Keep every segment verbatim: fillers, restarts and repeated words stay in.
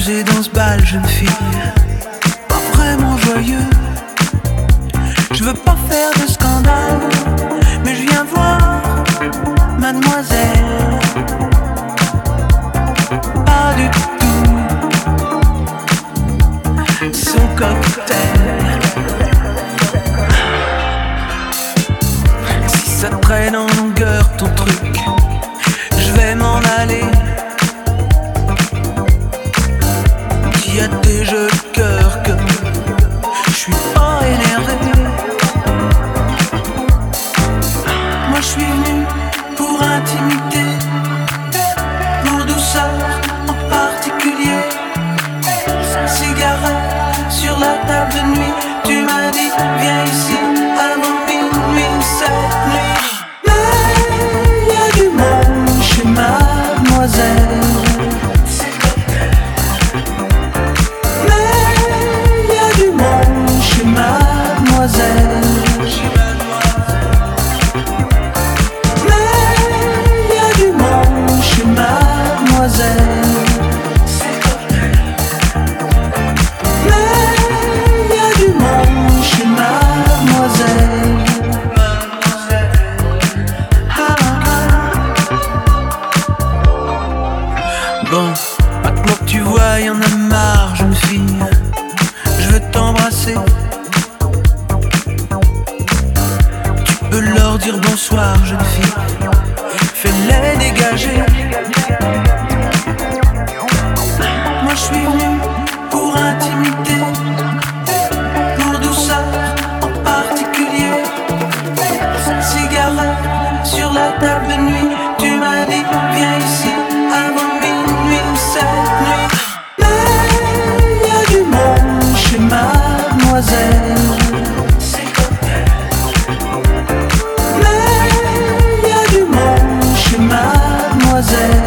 s'amuser dans ce bal, jeune fille. Pas vraiment joyeux. Je veux pas faire de scandale, mais je viens voir mademoiselle. Pas du tout son cocktail. Si ça traîne en longueur ton truc, je vais m'en aller. Il y a des jeux de cœur que je suis pas énervé. Moi je suis venu pour intimité, pour douceur en particulier. Cigarette sur la table de nuit, tu m'as dit viens ici avant minuit cette nuit. Mais y a du monde chez mademoiselle. Mademoiselle, mais y a du monde chez mademoiselle. Mais y a du monde chez mademoiselle. Ah, ah. Bon, maintenant que tu vois, y'en a marre, jeune fille. Je veux t'embrasser. Leur dire bonsoir, jeune fille. Fais-les dégager. Moi je suis venu pour intimité, pour douceur en particulier. Cigarette sur la table de nuit, tu m'as dit viens ici avant minuit cette nuit. Mais y a du monde chez mademoiselle. Mademoiselle,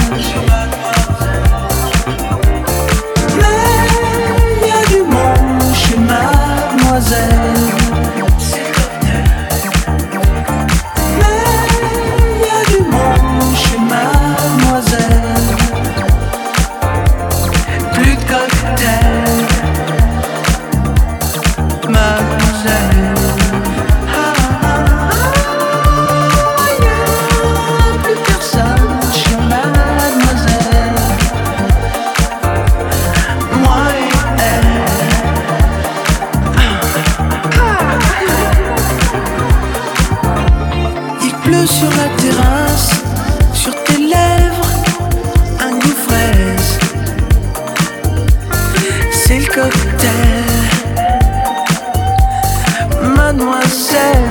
mais y a du monde chez mademoiselle. Mais y a du monde chez mademoiselle. Plus de cocktail, mademoiselle. Sur la terrasse, sur tes lèvres, un goût fraise. C'est le cocktail, mademoiselle.